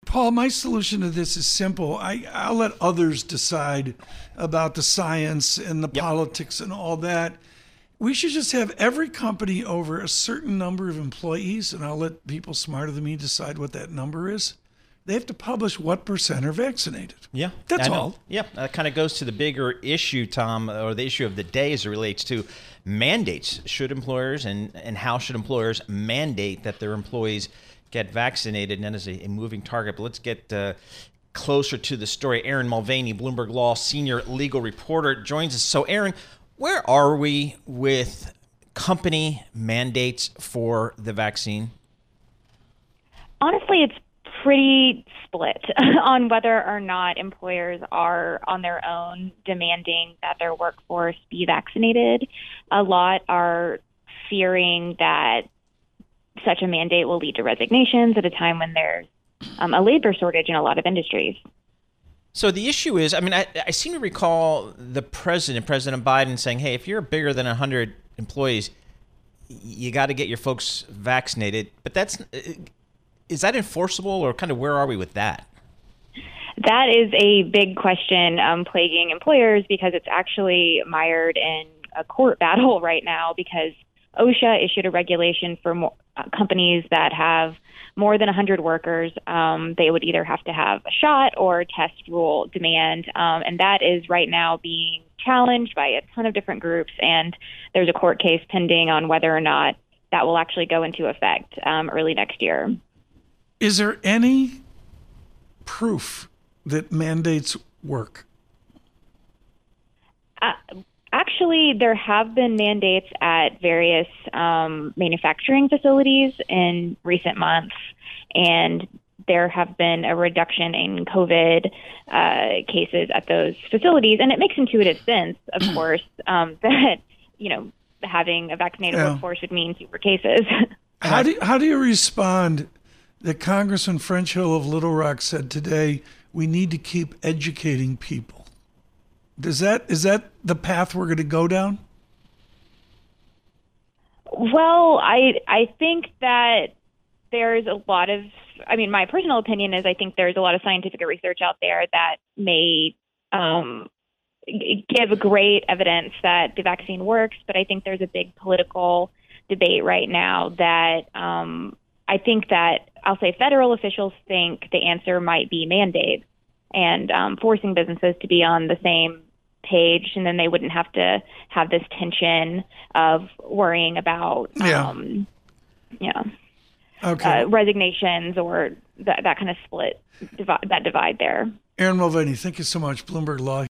Paul, my solution to this is simple. I'll let others decide about the science and the politics and all that. We should just have every company over a certain number of employees, and I'll let people smarter than me decide what that number is. They have to publish what percent are vaccinated. Yeah. That's all. Yeah. That kind of goes to the bigger issue, Tom, or the issue of the day as it relates to mandates. Should employers and how should employers mandate that their employees get vaccinated? And that is a moving target. But let's get closer to the story. Aaron Mulvaney, Bloomberg Law senior legal reporter, joins us. So, Aaron, where are we with company mandates for the vaccine? Honestly, it's pretty split on whether or not employers are on their own demanding that their workforce be vaccinated. A lot are fearing that such a mandate will lead to resignations at a time when there's a labor shortage in a lot of industries. So the issue is, I mean, I seem to recall President Biden saying, hey, if you're bigger than 100 employees, you got to get your folks vaccinated. But is that enforceable, or kind of where are we with that? That is a big question plaguing employers, because it's actually mired in a court battle right now, because OSHA issued a regulation for companies that have more than 100 workers. They would either have to have a shot or test rule demand. And that is right now being challenged by a ton of different groups. And there's a court case pending on whether or not that will actually go into effect early next year. Is there any proof that mandates work? Actually, there have been mandates at various manufacturing facilities in recent months, and there have been a reduction in COVID cases at those facilities. And it makes intuitive sense, of course, that, having a vaccinated workforce would mean fewer cases. How do you respond that Congressman French Hill of Little Rock said today, we need to keep educating people? Is that the path we're going to go down? Well, I think that there's a lot of, my personal opinion is I think there's a lot of scientific research out there that may give great evidence that the vaccine works, but I think there's a big political debate right now that I think that I'll say federal officials think the answer might be mandates and forcing businesses to be on the same page, and then they wouldn't have to have this tension of worrying about resignations or that kind of split, that divide there. Aaron Mulvaney, thank you so much. Bloomberg Law.